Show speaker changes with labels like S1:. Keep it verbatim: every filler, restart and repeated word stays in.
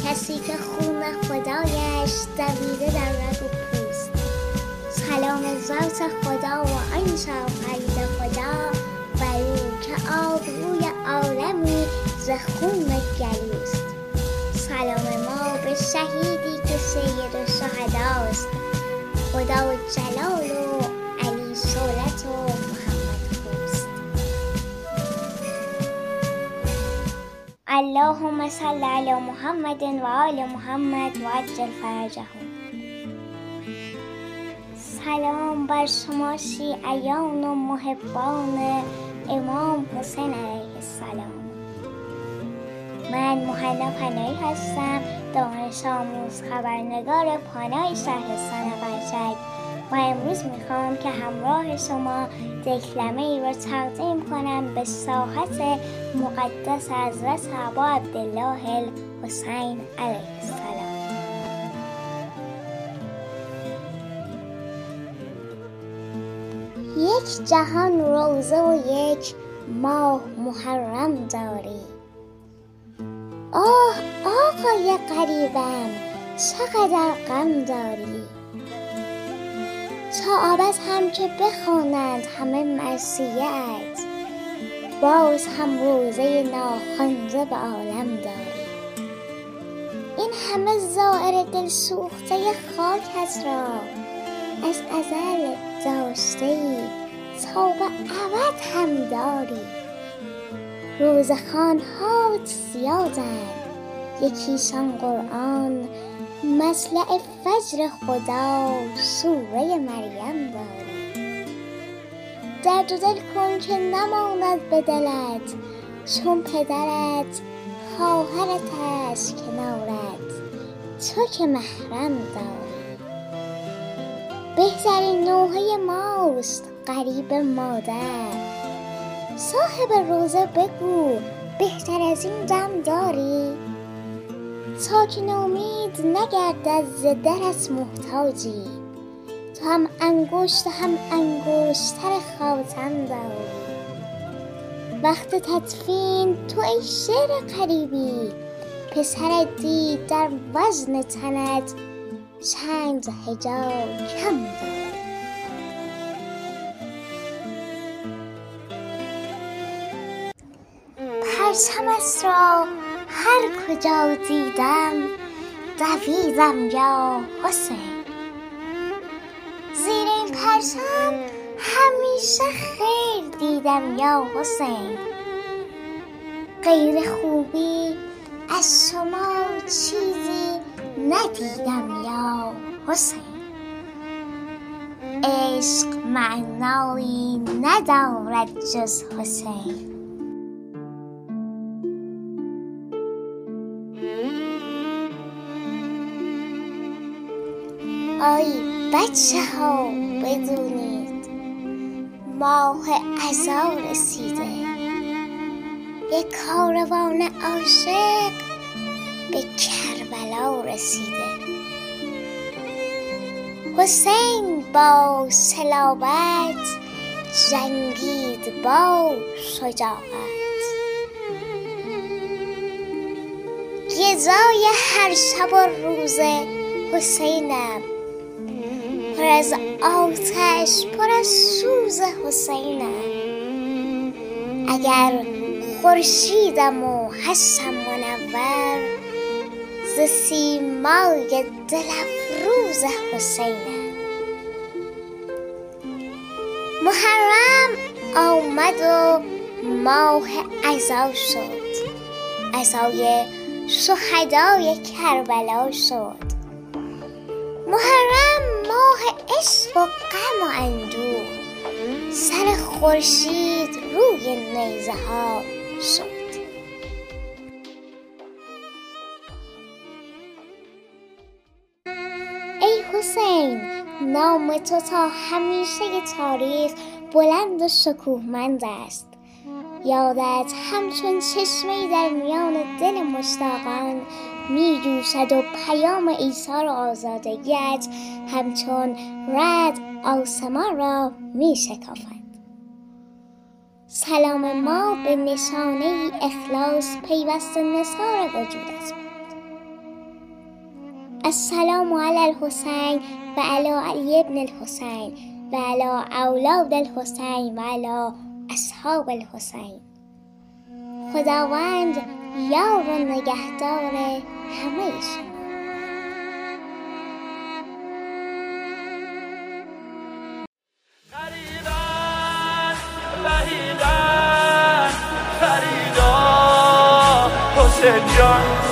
S1: کسی که خون خدایش دویده در رگ و پوست. سلام ذات خدا و آن شاهد خدا بر او که آبروی عالمی ز خون گلوست. سلام ما به شهیدی که سید الشهداست، خدا و جلال و علی صولت و محمد خوست. اللهم صل علی محمد و آل محمد و عجل فرجهم. سلام بر شما شیعیان و محبان امام حسین علیه السلام. من مهنا پناهی هستم، دانش آموز خبرنگار پانای شهرستان قشنگ و امروز میخوام که همراه شما دکلمه ای رو تقدیم کنم به ساحت مقدس حضرت ابا عبدالله الحسین علیه السلام. یک جهان روزه و یک ماه محرم داری. آه آقای غریبم چقدر غم داری. تا ابد هم که بخوانند همه مرثیه‌ات، باز هم روزه ناخوانده به عالم داری. این همه زائر دل سوخته خاکت را از ازل داشته ای تا به ابد هم داری. روزه خوان‌هات زیادند، یکیشان قرآن، مطلع فجر خدا، سوره مریم داری. درد و دل کن که نماند به دلت، چون پدرت خواهرت است کنارت، تو که محرم داری. بهترین نوحه ماست غریب مادر، صاحب روزه بگو بهتر از این دم داری. تا که نومید نگردد ز درت محتاجی، تو هم انگشت هم انگشتر خاتم داری. وقت تدفین تو ای شعر غریبی، پسرت دید در وزن تنت چند حجاب کم داری. پرچمت را هر کجا دیدم دویدم یا حسین. زیر این پرچم همیشه خیر دیدم یا حسین. غیر خوبی از شما چیزی ندیدم یا حسین. عشق معنایی ندارد جز حسین. آی بچه ها بدونید ماه عزا رسیده، یک کاروان عاشق به کربلا رسیده. حسین با صلابت جنگید با شجاعت. غذای هر شب و روزه حسینم، پر از آتش پر از سوز حسینم. اگر خورشیدم و هستم منور، ز سیمای دل افروز حسینم. محرم آمد و ماه عزا شد، عزای شهدای کربلا شد. محرم ماه عشق و غم و اندوه، سر خورشید روی نیزه ها شد. ای حسین نام تو تا همیشه تاریخ بلند و شکوهمند است. یادت همچون چشمه‌ای در میان دل مشتاقان می جوشد و پیام ایثار و آزادگیت همچون رعد آسمان را می شکافد. سلام ما به نشانه اخلاص پیوسته نثار وجودت بود. السلام علی الحسین و علی علی ابن الحسین و علی اولاد الحسین و علی اصحاب الحسین. خداوند یار و نگهدار همه شما.
S2: خریدن خریدن خریدن حسین جان